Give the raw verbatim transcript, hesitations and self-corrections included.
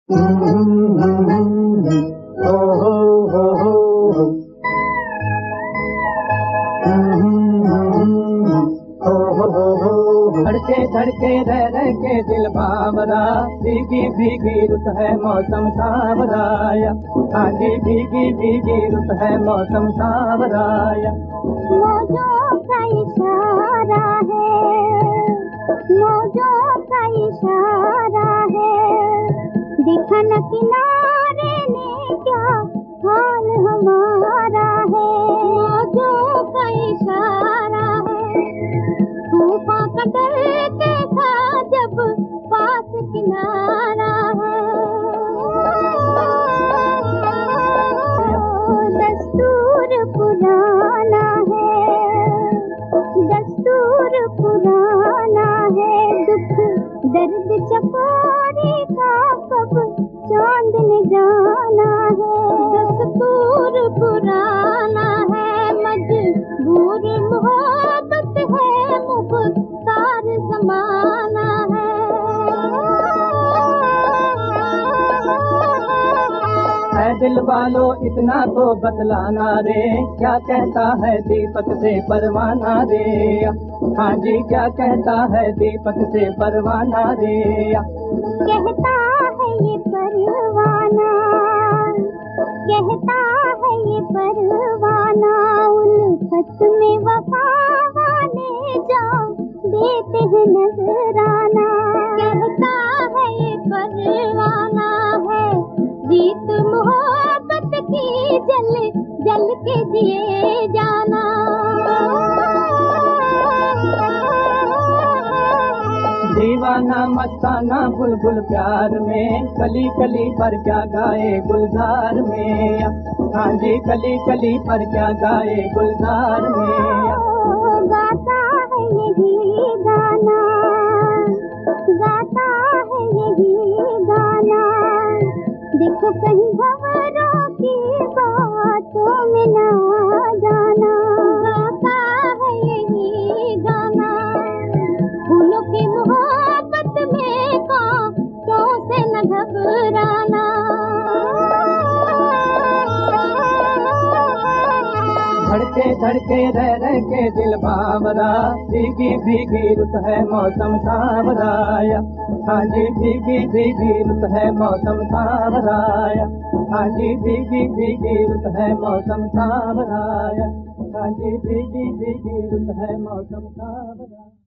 धड़के धड़के रह रह के दिल बावरा, भीगी भीगी रुत है मौसम सावराया। आगे भीगी भीगी रुत है मौसम सावराया। मौजों का इशारा है, मौजों का इशारा है, दिखा न किनारे ने क्या हाल हमारा है। मौजों का इशारा है, तूफान का डर देखा जब पास किनारा है। दस्तूर पुराना है, दस्तूर पुराना है, दुख दर्द चकोरी का कब चांद ने जाना है। दस्तूर पुराना है, मजबूर मोहब्बत है, मुख्तार ज़माना है। है दिल वालों इतना तो बतलाना रे, क्या कहता है दीपक से परवाना रे। हाँ जी क्या कहता है दीपक से परवाना रे। कहता है ये परवाना, कहता है ये परवाना, उल्फत में वफा वाले जान देते हैं नजराना। कहता है ये परवाना है, जीत मोहब्बत की जल जल के जिए जाना। दीवाना मस्ताना बुलबुल प्यार में, कली कली पर क्या गाए गुलजार में। हाँ जी कली कली पर क्या गाए गुलजार में। गाता है यही गाना, गाता है यही गाना, देखो कहीं भंवरों की बातों में ना जाना। गाता है यही गाना, फूलों की मोहब्बत में कांटों से न घबराना। धड़के धड़के रह रह के दिल बावरा, भीगी भीगी रुत है मौसम सावराया। हाँ जी भीगी भीगी रुत है मौसम सावराया। हाँ जी भीगी भीगी रुत है मौसम सावराया। हाँ जी भीगी भीगी रुत है मौसम सावराया।